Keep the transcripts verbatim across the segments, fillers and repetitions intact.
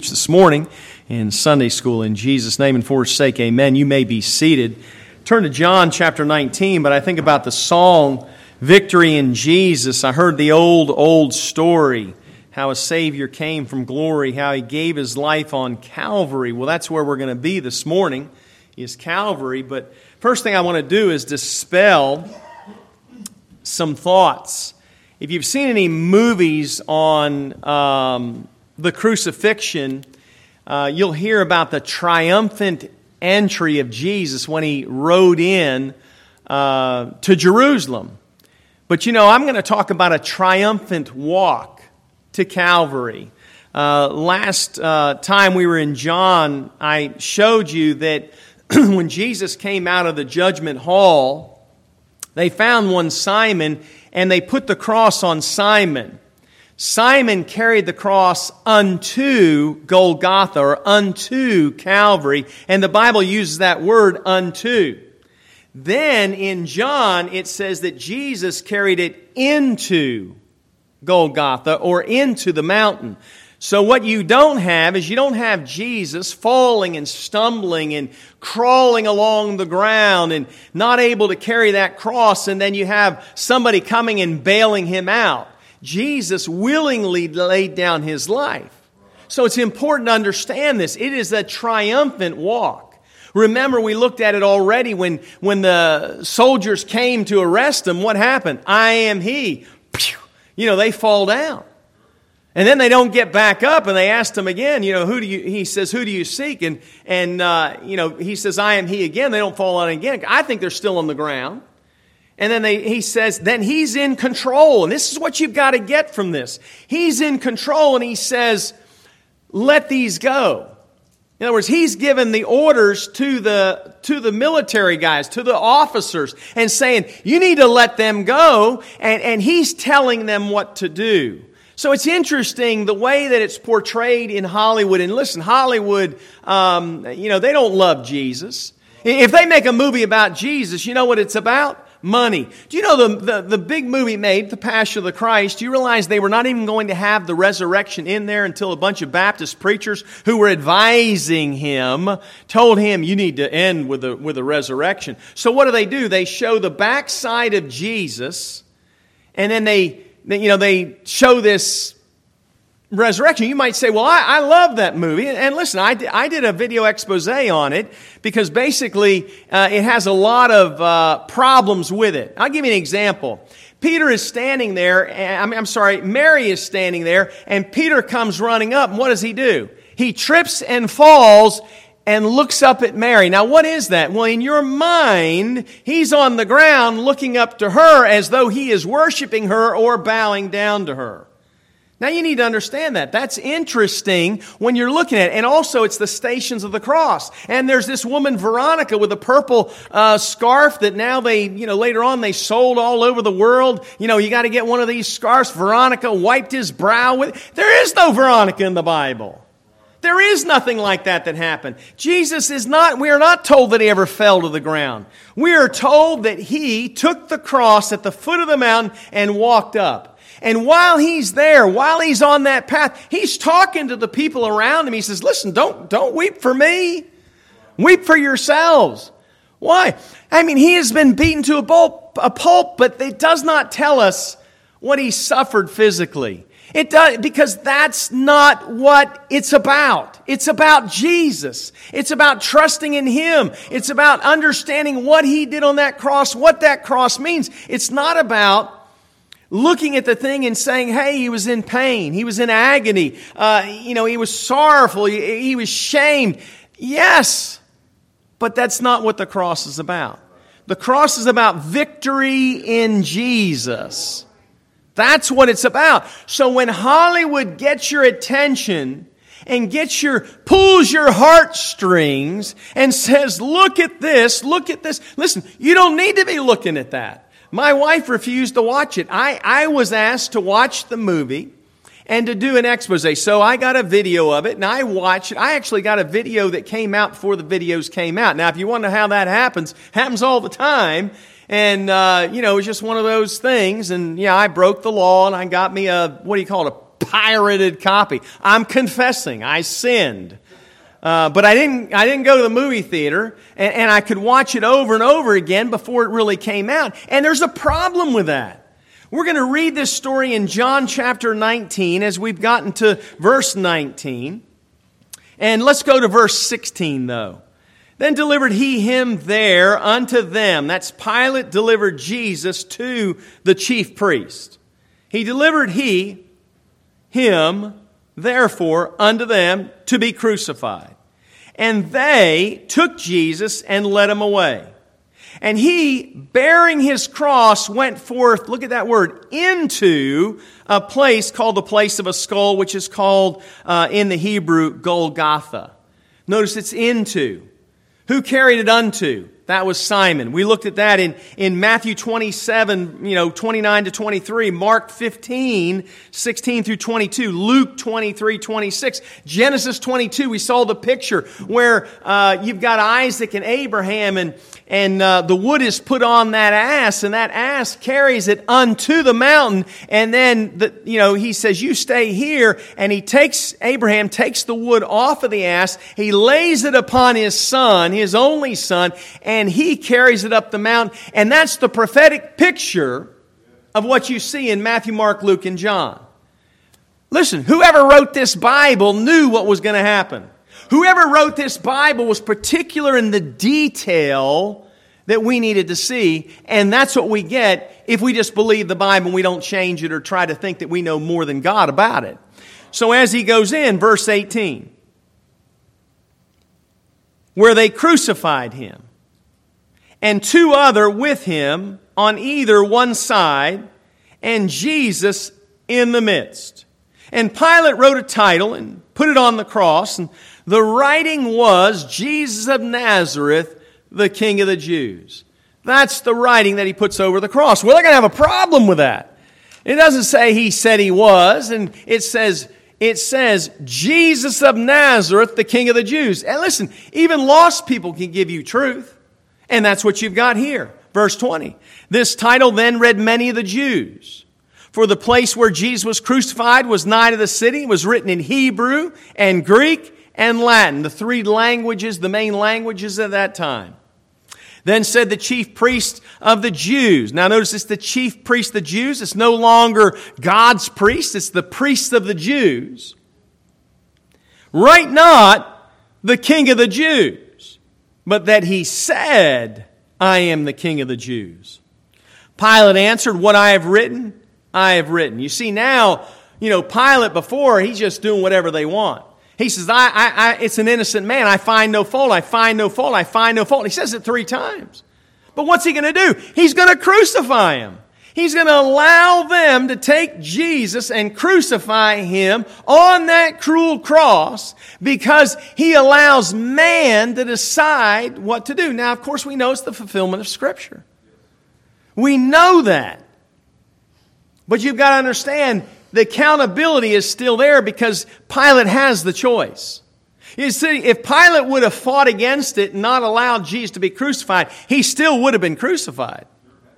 preach this morning in Sunday school. In Jesus' name and for His sake, amen. You may be seated. Turn to John chapter nineteen, but I think about the song, Victory in Jesus. I heard the old, old story, how a Savior came from glory, how He gave His life on Calvary. Well, that's where we're going to be this morning, is Calvary. But first thing I want to do is dispel some thoughts. If you've seen any movies on um, the crucifixion, uh, you'll hear about the triumphant entry of Jesus when He rode in uh, to Jerusalem. But you know, I'm going to talk about a triumphant walk to Calvary. Uh, last uh, time we were in John, I showed you that when Jesus came out of the judgment hall, they found one Simon, and they put the cross on Simon. Simon carried the cross unto Golgotha, or unto Calvary, and the Bible uses that word, unto. Then in John, it says that Jesus carried it into Golgotha, or into the mountain. So what you don't have is you don't have Jesus falling and stumbling and crawling along the ground and not able to carry that cross, and then you have somebody coming and bailing Him out. Jesus willingly laid down His life. So it's important to understand this. It is a triumphant walk. Remember, we looked at it already when, when the soldiers came to arrest Him. What happened? I am He. You know, they fall down. And then they don't get back up, and they asked Him again, you know, who do you, he says, who do you seek? And, and uh, you know, He says, I am He again. They don't fall on again. I think they're still on the ground. And then they, He says, then He's in control. And this is what you've got to get from this. He's in control, and He says, let these go. In other words, He's given the orders to the, to the military guys, to the officers, and saying, you need to let them go. And, and He's telling them what to do. So it's interesting the way that it's portrayed in Hollywood. And listen, Hollywood, um, you know, they don't love Jesus. If they make a movie about Jesus, you know what it's about? Money. Do you know the, the, the big movie made, The Passion of the Christ, do you realize they were not even going to have the resurrection in there until a bunch of Baptist preachers who were advising Him told Him, you need to end with the, with the resurrection. So what do they do? They show the backside of Jesus, and then they You know, they show this resurrection. You might say, well, I, I love that movie. And, and listen, I, I did a video expose on it because basically uh, it has a lot of uh, problems with it. I'll give you an example. Peter is standing there, and, I'm, I'm sorry, Mary is standing there, and Peter comes running up, and what does he do? He trips and falls and looks up at Mary. Now, what is that? Well, in your mind, he's on the ground looking up to her as though he is worshiping her or bowing down to her. Now, you need to understand that. That's interesting when you're looking at it. And also, it's the Stations of the Cross. And there's this woman, Veronica, with a purple uh, scarf that now they, you know, later on they sold all over the world. You know, you got to get one of these scarves. Veronica wiped his brow with. There is no Veronica in the Bible. There is nothing like that that happened. Jesus is not, we are not told that He ever fell to the ground. We are told that He took the cross at the foot of the mountain and walked up. And while He's there, while He's on that path, He's talking to the people around Him. He says, listen, don't, don't weep for me. Weep for yourselves. Why? I mean, He has been beaten to a pulp, a pulp, but it does not tell us what He suffered physically. It does, because that's not what it's about. It's about Jesus. It's about trusting in Him. It's about understanding what He did on that cross, what that cross means. It's not about looking at the thing and saying, hey, He was in pain. He was in agony. Uh, you know, He was sorrowful. He, he was shamed. Yes, but that's not what the cross is about. The cross is about victory in Jesus. That's what it's about. So when Hollywood gets your attention and gets your, pulls your heartstrings and says, look at this, look at this. Listen, you don't need to be looking at that. My wife refused to watch it. I, I was asked to watch the movie and to do an expose. So I got a video of it and I watched it. I actually got a video that came out before the videos came out. Now, if you want to know how that happens, happens all the time. And, uh, you know, it was just one of those things. And, yeah, I broke the law and I got me a, what do you call it, a pirated copy. I'm confessing I sinned. Uh, but I didn't I didn't go to the movie theater, and, and I could watch it over and over again before it really came out. And there's a problem with that. We're going to read this story in John chapter nineteen as we've gotten to verse nineteen. And let's go to verse sixteen, though. Then delivered he him there unto them. That's Pilate delivered Jesus to the chief priest. He delivered he him, therefore, unto them to be crucified. And they took Jesus and led him away. And he, bearing his cross, went forth, look at that word, into a place called the place of a skull, which is called uh, in the Hebrew Golgotha. Notice it's into. Who carried it unto? That was Simon. We looked at that in, in Matthew twenty-seven, you know, twenty-nine to twenty-three, Mark fifteen, sixteen through twenty-two, Luke twenty-three, twenty-six, Genesis twenty-two. We saw the picture where uh, you've got Isaac and Abraham, and and uh, the wood is put on that ass, and that ass carries it unto the mountain. And then the, you know, he says, "You stay here," and he takes Abraham takes the wood off of the ass. He lays it upon his son, his only son, and And he carries it up the mountain. And that's the prophetic picture of what you see in Matthew, Mark, Luke, and John. Listen, whoever wrote this Bible knew what was going to happen. Whoever wrote this Bible was particular in the detail that we needed to see. And that's what we get if we just believe the Bible and we don't change it or try to think that we know more than God about it. So as he goes in, verse eighteen, where they crucified him, and two other with him on either one side, and Jesus in the midst. And Pilate wrote a title and put it on the cross, and the writing was, Jesus of Nazareth, the King of the Jews. That's the writing that he puts over the cross. Well, they're going to have a problem with that. It doesn't say he said he was, and it says, it says, Jesus of Nazareth, the King of the Jews. And listen, even lost people can give you truth. And that's what you've got here. Verse twenty. This title then read many of the Jews. For the place where Jesus was crucified was nigh to the city. It was written in Hebrew and Greek and Latin, the three languages, the main languages of that time. Then said the chief priest of the Jews. Now notice it's the chief priest of the Jews. It's no longer God's priest. It's the priest of the Jews. Write not the King of the Jews, but that he said, I am the King of the Jews. Pilate answered, what I have written, I have written. You see now, you know, Pilate before, he's just doing whatever they want. He says, I, I, I, it's an innocent man. I find no fault. I find no fault. I find no fault. He says it three times. But what's he going to do? He's going to crucify him. He's going to allow them to take Jesus and crucify him on that cruel cross because he allows man to decide what to do. Now, of course, we know it's the fulfillment of Scripture. We know that. But you've got to understand the accountability is still there because Pilate has the choice. You see, if Pilate would have fought against it and not allowed Jesus to be crucified, he still would have been crucified.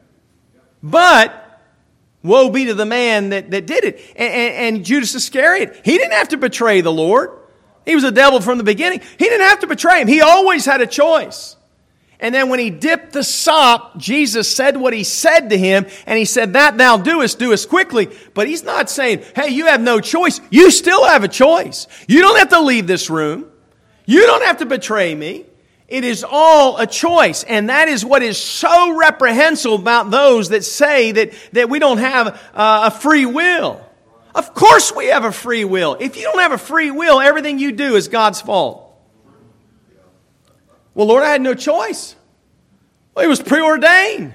But woe be to the man that, that did it. And, and, and Judas Iscariot, he didn't have to betray the Lord. He was a devil from the beginning. He didn't have to betray him. He always had a choice. And then when he dipped the sop, Jesus said what he said to him, and he said, that thou doest, doest quickly. But he's not saying, hey, you have no choice. You still have a choice. You don't have to leave this room. You don't have to betray me. It is all a choice. And that is what is so reprehensible about those that say that, that we don't have uh, a free will. Of course we have a free will. If you don't have a free will, everything you do is God's fault. Well, Lord, I had no choice. Well, it was preordained.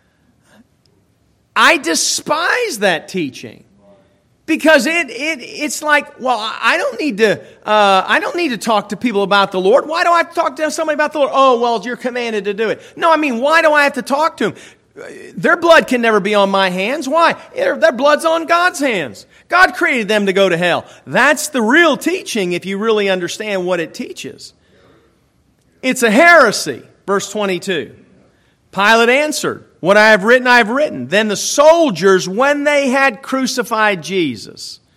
I despise that teaching. Because it, it it's like, well, I don't need to uh, I don't need to talk to people about the Lord. Why do I have to talk to somebody about the Lord? Oh, well, you're commanded to do it. No, I mean, why do I have to talk to them? Their blood can never be on my hands. Why? Their, their blood's on God's hands. God created them to go to hell. That's the real teaching if you really understand what it teaches. It's a heresy. Verse twenty-two. Pilate answered, what I have written, I have written. Then the soldiers, when they had crucified Jesus.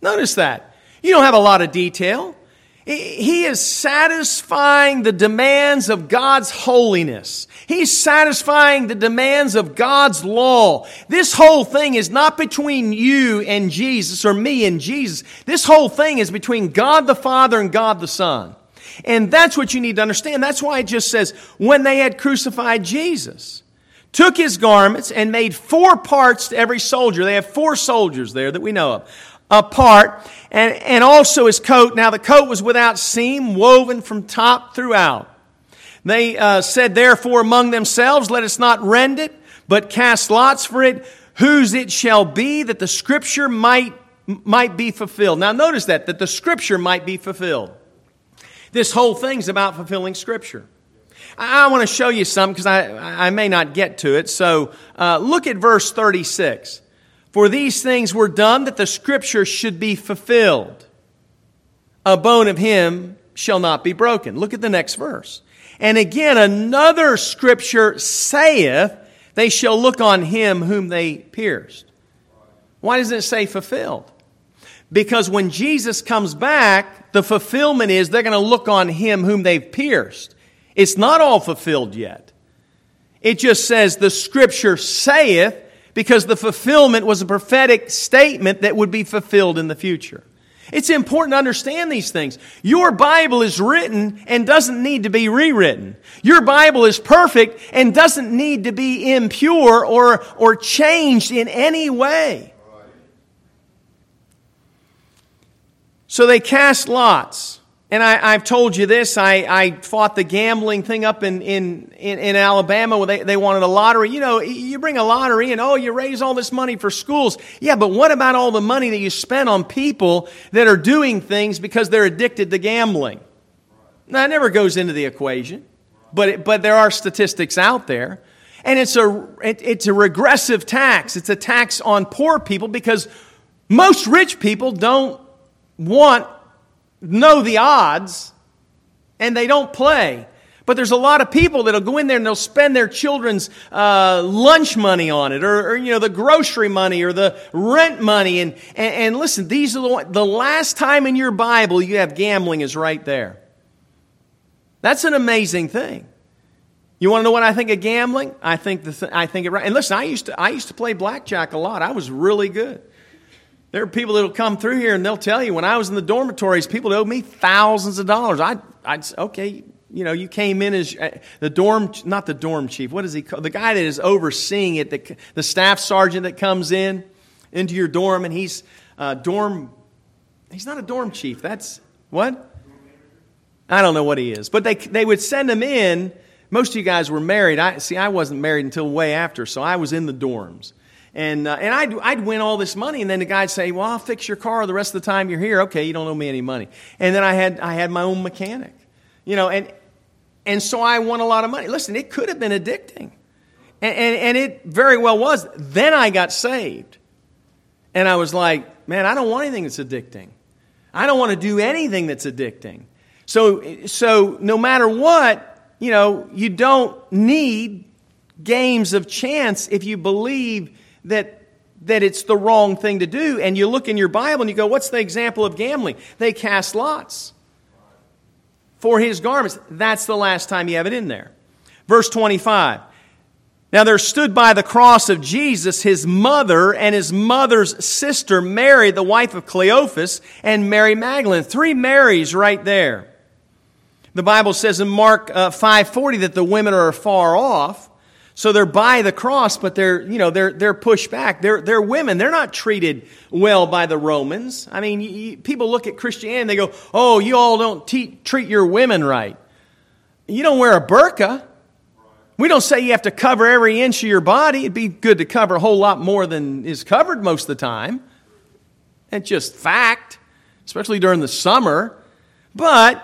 Notice that. You don't have a lot of detail. He is satisfying the demands of God's holiness. He's satisfying the demands of God's law. This whole thing is not between you and Jesus or me and Jesus. This whole thing is between God the Father and God the Son. And that's what you need to understand. That's why it just says, when they had crucified Jesus, took his garments and made four parts to every soldier. They have four soldiers there that we know of. A part, and, and also his coat. Now the coat was without seam, woven from top throughout. They uh, said, therefore, among themselves, let us not rend it, but cast lots for it, whose it shall be, that the Scripture might, might be fulfilled. Now notice that, that the Scripture might be fulfilled. This whole thing's about fulfilling Scripture. I, I want to show you something, because I, I may not get to it. So uh, look at verse thirty-six. For these things were done that the Scripture should be fulfilled. A bone of him shall not be broken. Look at the next verse. And again, another Scripture saith, they shall look on him whom they pierced. Why doesn't it say fulfilled? Because when Jesus comes back, the fulfillment is they're going to look on him whom they've pierced. It's not all fulfilled yet. It just says the Scripture saith, because the fulfillment was a prophetic statement that would be fulfilled in the future. It's important to understand these things. Your Bible is written and doesn't need to be rewritten. Your Bible is perfect and doesn't need to be impure or, or changed in any way. So they cast lots. And I, I've told you this, I, I fought the gambling thing up in, in, in, in Alabama where they, they wanted a lottery. You know, you bring a lottery and, oh, you raise all this money for schools. Yeah, but what about all the money that you spend on people that are doing things because they're addicted to gambling? That never goes into the equation, but it, but there are statistics out there. And it's a, it, it's a regressive tax. It's a tax on poor people because most rich people don't want know the odds, and they don't play. But there's a lot of people that'll go in there and they'll spend their children's uh, lunch money on it, or, or you know the grocery money, or the rent money. And and, and listen, these are the, the last time in your Bible you have gambling is right there. That's an amazing thing. You want to know what I think of gambling? I think the th- I think it right. And listen, I used to I used to play blackjack a lot. I was really good. There are people that will come through here and they'll tell you, when I was in the dormitories, people owed me thousands of dollars. I, I'd say, okay, you know, you came in as uh, the dorm, not the dorm chief. What is he called? The guy that is overseeing it, the, the staff sergeant that comes in into your dorm, and he's uh, dorm. He's not a dorm chief. That's what? I don't know what he is, but they they would send him in. Most of you guys were married. I see. I wasn't married until way after, so I was in the dorms. And uh, and I'd, I'd win all this money, and then the guy'd say, well, I'll fix your car the rest of the time you're here. Okay, you don't owe me any money. And then I had I had my own mechanic. You know, and and so I won a lot of money. Listen, it could have been addicting. And, and, and it very well was. Then I got saved. And I was like, man, I don't want anything that's addicting. I don't want to do anything that's addicting. So so no matter what, you know, you don't need games of chance if you believe that that it's the wrong thing to do. And you look in your Bible and you go, what's the example of gambling? They cast lots for his garments. That's the last time you have it in there. Verse twenty-five. Now there stood by the cross of Jesus his mother and his mother's sister Mary, the wife of Cleophas, and Mary Magdalene. Three Marys right there. The Bible says in Mark uh, five forty that the women are far off. So they're by the cross, but they're, you know, they're they're pushed back. They're they're women. They're not treated well by the Romans. I mean, you, people look at Christianity and they go, "Oh, you all don't te- treat your women right. You don't wear a burqa. We don't say you have to cover every inch of your body. It'd be good to cover a whole lot more than is covered most of the time. It's just fact, especially during the summer. But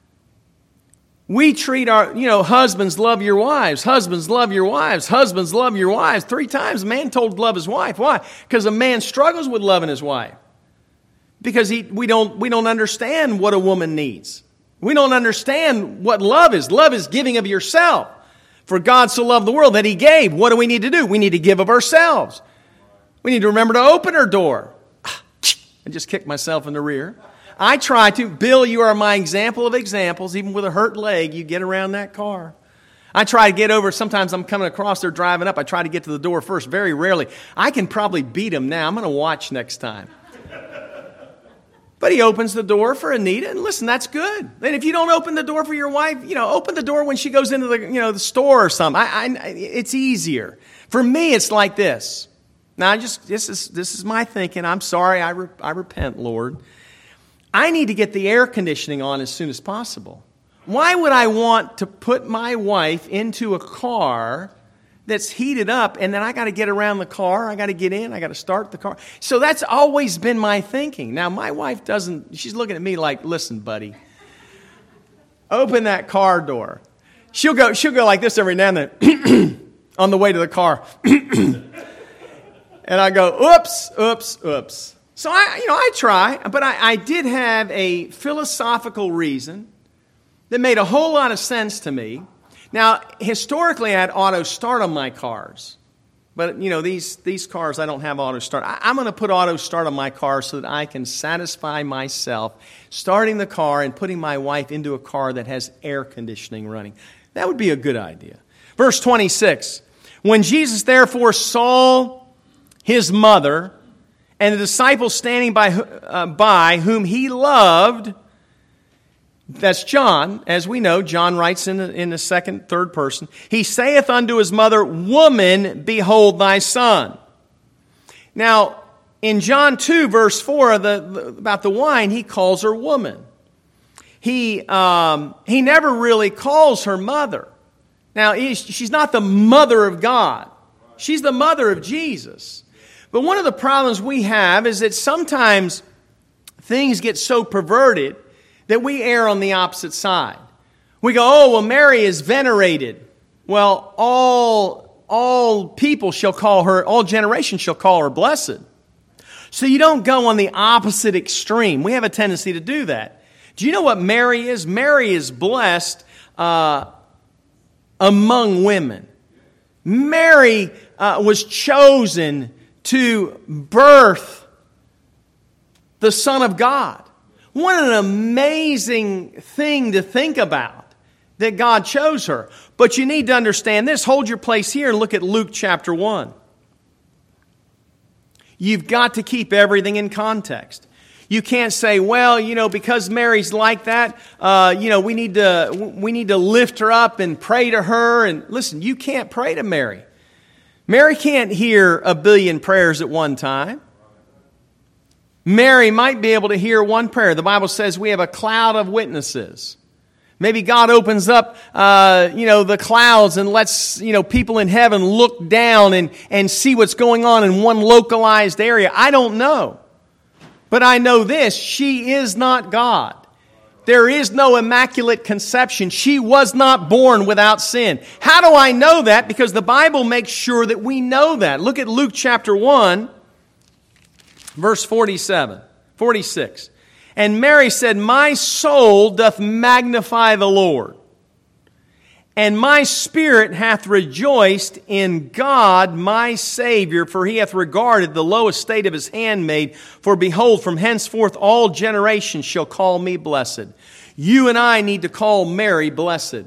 we treat our, you know, husbands love your wives, husbands love your wives, husbands love your wives. Three times a man told to love his wife. Why? Because a man struggles with loving his wife. Because he, we don't, we don't understand what a woman needs. We don't understand what love is. Love is giving of yourself. For God so loved the world that he gave. What do we need to do? We need to give of ourselves. We need to remember to open our door. and just kick myself in the rear. I try to. Bill, you are my example of examples. Even with a hurt leg, you get around that car. I try to get over. Sometimes I'm coming across there driving up. I try to get to the door first. Very rarely. I can probably beat him now. I'm going to watch next time. But he opens the door for Anita, and listen, that's good. And if you don't open the door for your wife, you know, open the door when she goes into the, you know, the store or something. I, I, it's easier. For me, it's like this. Now, I just this is this is my thinking. I'm sorry. I re, I repent, Lord. I need to get the air conditioning on as soon as possible. Why would I want to put my wife into a car that's heated up, and then I got to get around the car, I got to get in, I got to start the car? So that's always been my thinking. Now, my wife doesn't, she's looking at me like, listen, buddy, open that car door. She'll go, she'll go like this every now and then on the way to the car. And I go, oops, oops, oops. So I, you know, I try, but I, I did have a philosophical reason that made a whole lot of sense to me. Now, historically, I had auto start on my cars. But, you know, these, these cars, I don't have auto start. I, I'm going to put auto start on my car so that I can satisfy myself starting the car and putting my wife into a car that has air conditioning running. That would be a good idea. Verse twenty-six, when Jesus therefore saw his mother and the disciples standing by, uh, by whom he loved, that's John. As we know, John writes in the, in the second, third person. He saith unto his mother, Woman, behold thy son. Now, in John two, verse four, the, the, about the wine, he calls her woman. He, um, he never really calls her mother. Now, she's not the mother of God. She's the mother of Jesus. But one of the problems we have is that sometimes things get so perverted that we err on the opposite side. We go, oh, well, Mary is venerated. Well, all, all people shall call her, all generations shall call her blessed. So you don't go on the opposite extreme. We have a tendency to do that. Do you know what Mary is? Mary is blessed uh, among women. Mary uh, was chosen to birth the Son of God. What an amazing thing to think about, that God chose her. But you need to understand this. Hold your place here and look at Luke chapter one. You've got to keep everything in context. You can't say, well, you know, because Mary's like that, uh, you know, we need to we need to lift her up and pray to her. And listen, you can't pray to Mary. Mary can't hear a billion prayers at one time. Mary might be able to hear one prayer. The Bible says we have a cloud of witnesses. Maybe God opens up, uh, you know, the clouds and lets, you know, people in heaven look down and, and see what's going on in one localized area. I don't know. But I know this, she is not God. There is no immaculate conception. She was not born without sin. How do I know that? Because the Bible makes sure that we know that. Look at Luke chapter one. Verse forty-seven, forty-six. And Mary said, My soul doth magnify the Lord, and my spirit hath rejoiced in God my Savior, for he hath regarded the low estate of his handmaid. For behold, from henceforth all generations shall call me blessed. You and I need to call Mary blessed.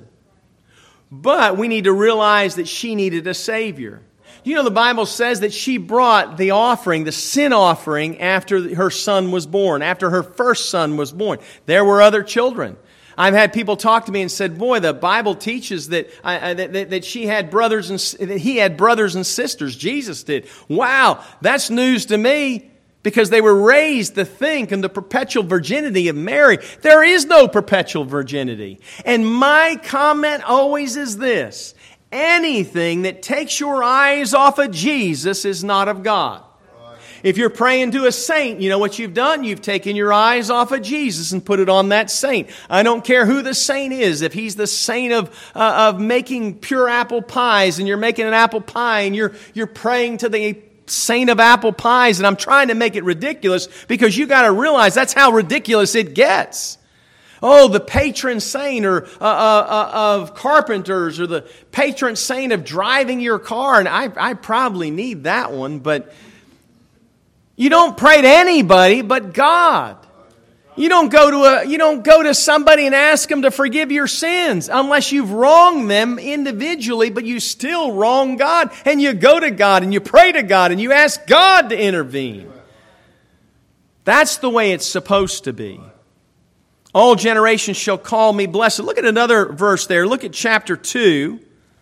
But we need to realize that she needed a Savior. You know, the Bible says that she brought the offering, the sin offering, after her son was born, after her first son was born. There were other children. I've had people talk to me and said, boy, the Bible teaches that, uh, that, that she had brothers and that he had brothers and sisters. Jesus did. Wow, that's news to me, because they were raised to think in the perpetual virginity of Mary. There is no perpetual virginity. And my comment always is this. Anything that takes your eyes off of Jesus is not of God. If you're praying to a saint, you know what you've done? You've taken your eyes off of Jesus and put it on that saint. I don't care who the saint is. If he's the saint of uh, of making pure apple pies, and you're making an apple pie and you're you're praying to the saint of apple pies, and I'm trying to make it ridiculous, because you got to realize that's how ridiculous it gets. Oh, the patron saint or uh, uh, of carpenters, or the patron saint of driving your car. And I, I probably need that one, but You don't pray to anybody but God. You don't go to a you don't go to somebody and ask them to forgive your sins unless you've wronged them individually, but you still wrong God. And you go to God and you pray to God and you ask God to intervene. That's the way it's supposed to be. All generations shall call me blessed. Look at another verse there. Look at chapter two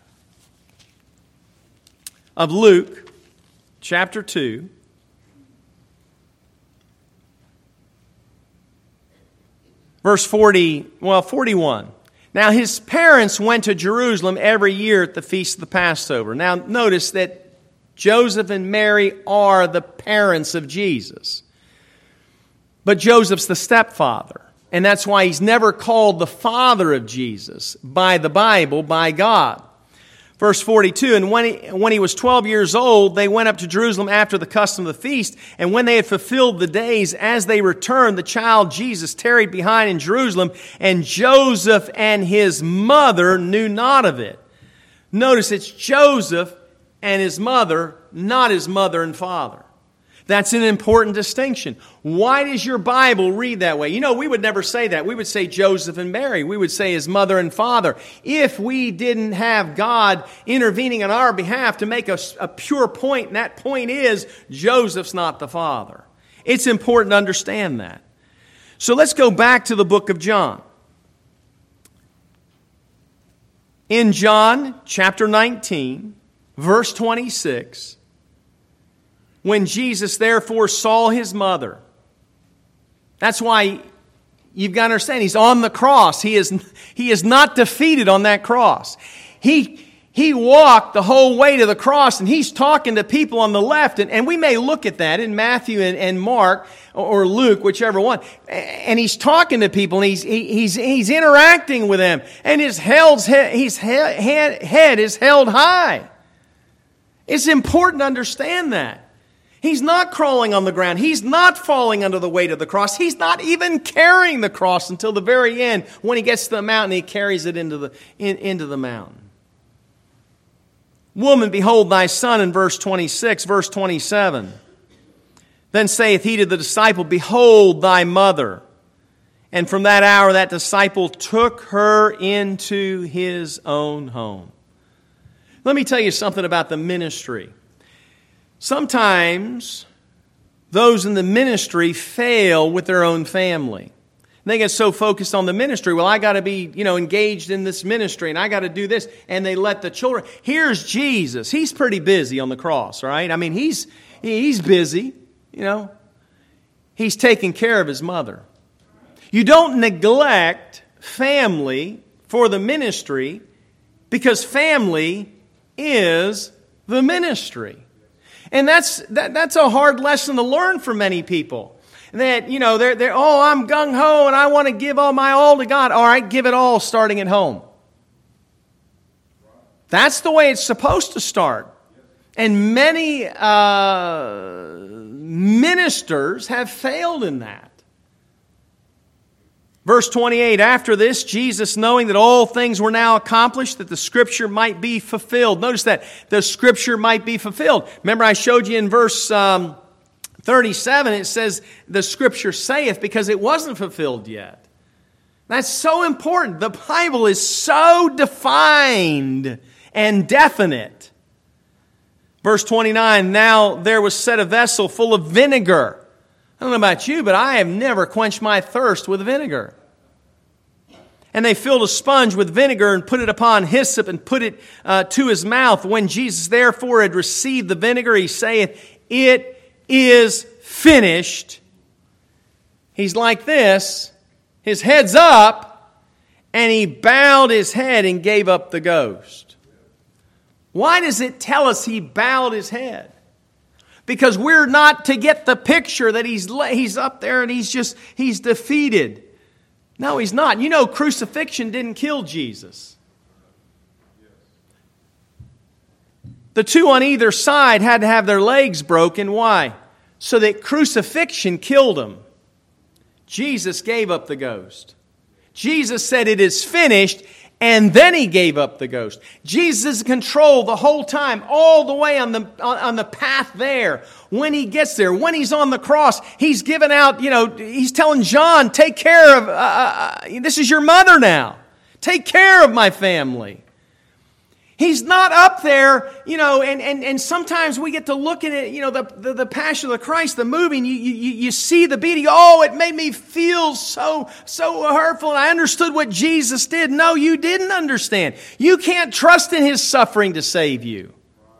of Luke, chapter two. Verse forty, well, forty-one. Now his parents went to Jerusalem every year at the feast of the Passover. Now notice that Joseph and Mary are the parents of Jesus. But Joseph's the stepfather. And that's why he's never called the father of Jesus by the Bible, by God. Verse forty-two, and when he, when he was twelve years old, they went up to Jerusalem after the custom of the feast. And when they had fulfilled the days, as they returned, the child Jesus tarried behind in Jerusalem, and Joseph and his mother knew not of it. Notice it's Joseph and his mother, not his mother and father. That's an important distinction. Why does your Bible read that way? You know, we would never say that. We would say Joseph and Mary. We would say his mother and father. If we didn't have God intervening on our behalf to make a, a pure point, and that point is Joseph's not the father. It's important to understand that. So let's go back to the book of John. In John chapter nineteen, verse twenty-six, when Jesus therefore saw his mother. That's why you've got to understand, he's on the cross. He is, he is not defeated on that cross. He, he walked the whole way to the cross, and he's talking to people on the left. And, and we may look at that in Matthew and, and Mark or Luke, whichever one. And he's talking to people, and he's, he, he's, he's interacting with them. And his, held, his head, head is held high. It's important to understand that. He's not crawling on the ground. He's not falling under the weight of the cross. He's not even carrying the cross until the very end. When he gets to the mountain, he carries it into the, in, into the mountain. Woman, behold thy son, in verse twenty-six, verse twenty-seven. Then saith he to the disciple, behold thy mother. And from that hour that disciple took her into his own home. Let me tell you something about the ministry. Sometimes those in the ministry fail with their own family. They get so focused on the ministry. Well, I got to be, you know, engaged in this ministry, and I got to do this. And they let the children. Here's Jesus. He's pretty busy on the cross, right? I mean, he's he's busy, you know. He's taking care of his mother. You don't neglect family for the ministry, because family is the ministry. And that's that, that's a hard lesson to learn for many people. That, you know, they're, they're, oh, I'm gung-ho and I want to give all my all to God. All right, give it all starting at home. That's the way it's supposed to start. And many uh, ministers have failed in that. Verse twenty-eight, after this, Jesus, knowing that all things were now accomplished, that the Scripture might be fulfilled. Notice that, the Scripture might be fulfilled. Remember, I showed you in verse um, thirty-seven, it says, the Scripture saith, because it wasn't fulfilled yet. That's so important. The Bible is so defined and definite. Verse twenty-nine, now there was set a vessel full of vinegar. I don't know about you, but I have never quenched my thirst with vinegar. And they filled a sponge with vinegar and put it upon hyssop and put it uh, to his mouth. When Jesus therefore had received the vinegar, he saith, it is finished. He's like this, his head's up, and he bowed his head and gave up the ghost. Why does it tell us he bowed his head? Because we're not to get the picture that he's he's up there and he's just, he's defeated. No, he's not. You know, crucifixion didn't kill Jesus. The two on either side had to have their legs broken. Why? So that crucifixion killed him. Jesus gave up the ghost. Jesus said it is finished, And then He gave up the ghost. Jesus is in control the whole time, all the way on the on, on the path there. When He gets there, when He's on the cross, He's given out, you know, He's telling John, take care of, uh, uh, this is your mother now. Take care of my family. He's not up there, you know, and, and, and sometimes we get to look at it, you know, the, the, the Passion of the Christ, the movie, and you, you, you see the beating. Oh, it made me feel so, so hurtful, and I understood what Jesus did. No, you didn't understand. You can't trust in His suffering to save you.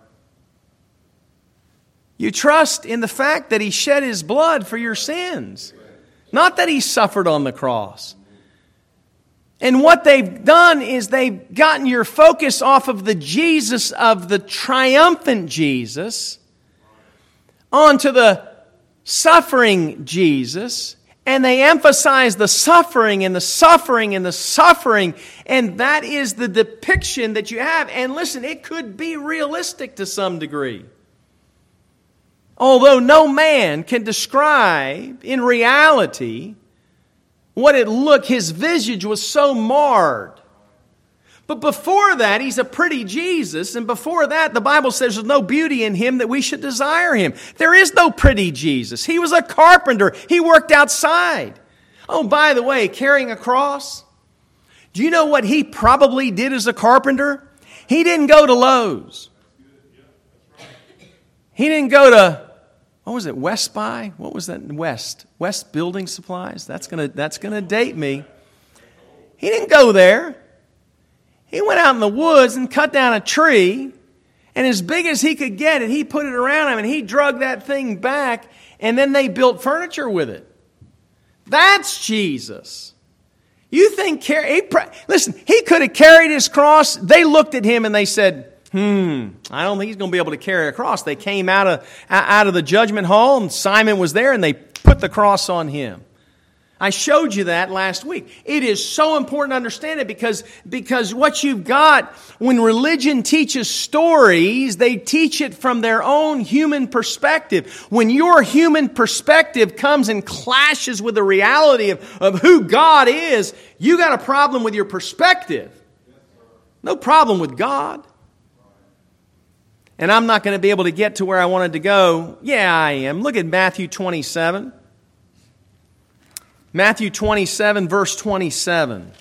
You trust in the fact that He shed His blood for your sins, not that He suffered on the cross. And what they've done is they've gotten your focus off of the Jesus of the triumphant Jesus onto the suffering Jesus. And they emphasize the suffering and the suffering and the suffering. And that is the depiction that you have. And listen, it could be realistic to some degree. Although no man can describe in reality what it looked, His visage was so marred. But before that, He's a pretty Jesus. And before that, the Bible says there's no beauty in Him that we should desire Him. There is no pretty Jesus. He was a carpenter. He worked outside. Oh, by the way, carrying a cross. Do you know what He probably did as a carpenter? He didn't go to Lowe's. He didn't go to, what was it, West Buy? What was that? West. West Building Supplies? That's gonna that's gonna date me. He didn't go there. He went out in the woods and cut down a tree, and as big as he could get it, he put it around him, and he drug that thing back, and then they built furniture with it. That's Jesus. You think, he, listen, he could have carried his cross. They looked at him and they said, Hmm, I don't think he's going to be able to carry a cross. They came out of out of the judgment hall, and Simon was there, and they put the cross on him. I showed you that last week. It is so important to understand it because, because what you've got, when religion teaches stories, they teach it from their own human perspective. When your human perspective comes and clashes with the reality of, of who God is, you got a problem with your perspective. No problem with God. And I'm not going to be able to get to where I wanted to go. Yeah, I am. Look at Matthew twenty-seven. Matthew twenty-seven, verse twenty-seven.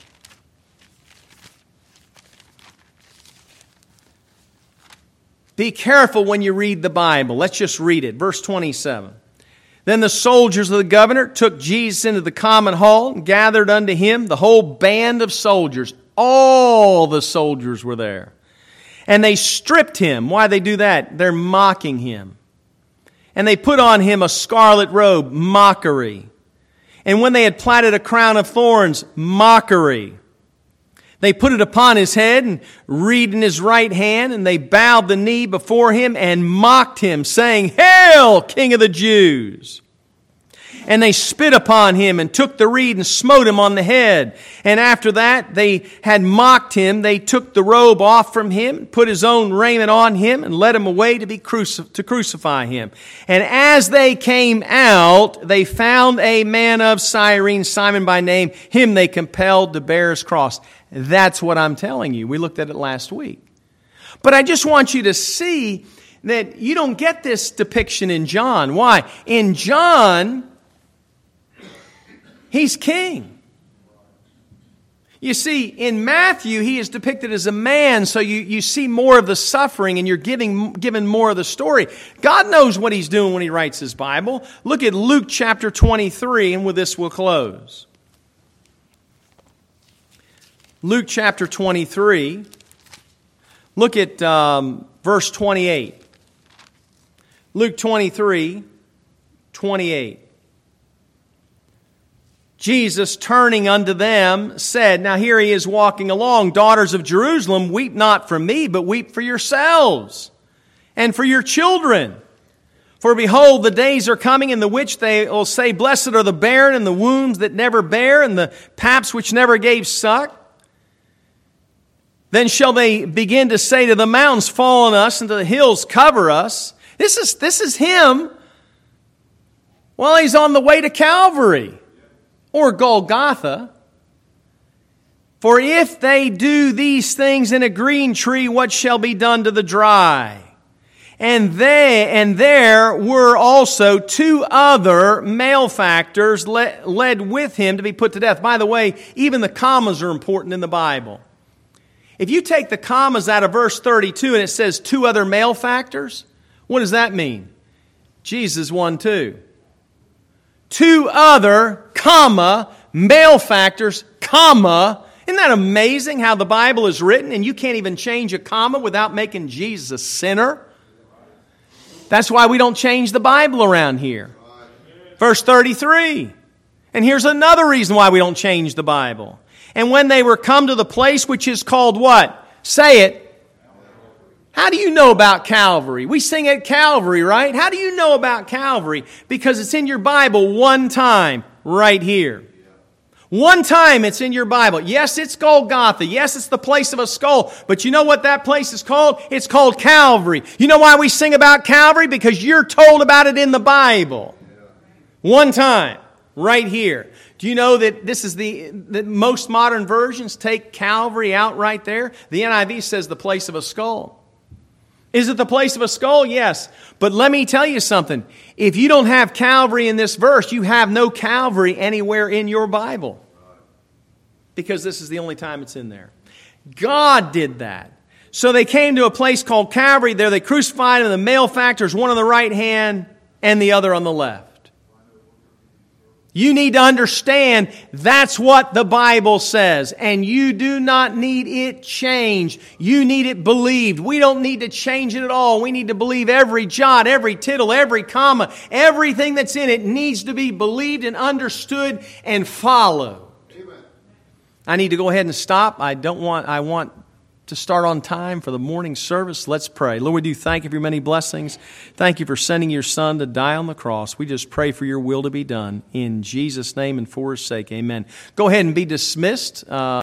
Be careful when you read the Bible. Let's just read it. Verse twenty-seven. Then the soldiers of the governor took Jesus into the common hall and gathered unto him the whole band of soldiers. All the soldiers were there. And they stripped him. Why they do that? They're mocking him. And they put on him a scarlet robe, mockery. And when they had platted a crown of thorns, mockery. They put it upon his head and reed in his right hand, and they bowed the knee before him and mocked him, saying, Hail, King of the Jews! And they spit upon him and took the reed and smote him on the head. And after that, they had mocked him. They took the robe off from him, put his own raiment on him, and led him away to be crucif- to crucify him. And as they came out, they found a man of Cyrene, Simon by name. Him they compelled to bear his cross. That's what I'm telling you. We looked at it last week. But I just want you to see that you don't get this depiction in John. Why? In John, he's king. You see, in Matthew, he is depicted as a man, so you, you see more of the suffering and you're giving, given more of the story. God knows what he's doing when he writes his Bible. Look at Luke chapter twenty-three, and with this we'll close. Luke chapter twenty-three, look at um, verse twenty-eight. Luke twenty-three, twenty-eight. Jesus, turning unto them, said, now here he is walking along, daughters of Jerusalem, weep not for me, but weep for yourselves and for your children. For behold, the days are coming in the which they will say, blessed are the barren and the wombs that never bear and the paps which never gave suck. Then shall they begin to say to the mountains, fall on us, and to the hills, cover us. This is, this is him while he's on the way to Calvary or Golgotha. For if they do these things in a green tree, what shall be done to the dry? And they and there were also two other malefactors led, led with him to be put to death. By the way, even the commas are important in the Bible. If you take the commas out of verse thirty-two and it says two other malefactors, what does that mean? Jesus one too. Two other, comma, malefactors, comma. Isn't that amazing how the Bible is written and you can't even change a comma without making Jesus a sinner? That's why we don't change the Bible around here. Verse thirty-three. And here's another reason why we don't change the Bible. And when they were come to the place which is called what? Say it. How do you know about Calvary? We sing at Calvary, right? How do you know about Calvary? Because it's in your Bible one time, right here. One time it's in your Bible. Yes, it's Golgotha. Yes, it's the place of a skull. But you know what that place is called? It's called Calvary. You know why we sing about Calvary? Because you're told about it in the Bible. One time, right here. Do you know that this is the, that most modern versions take Calvary out right there? The N I V says the place of a skull. Is it the place of a skull? Yes. But let me tell you something. If you don't have Calvary in this verse, you have no Calvary anywhere in your Bible. Because this is the only time it's in there. God did that. So they came to a place called Calvary. There they crucified him. The malefactors, one on the right hand and the other on the left. You need to understand that's what the Bible says. And you do not need it changed. You need it believed. We don't need to change it at all. We need to believe every jot, every tittle, every comma, everything that's in it needs to be believed and understood and followed. Amen. I need to go ahead and stop. I don't want, I want to start on time for the morning service. Let's pray. Lord, we do thank you for your many blessings. Thank you for sending your Son to die on the cross. We just pray for your will to be done. In Jesus' name and for his sake, amen. Go ahead and be dismissed. Uh,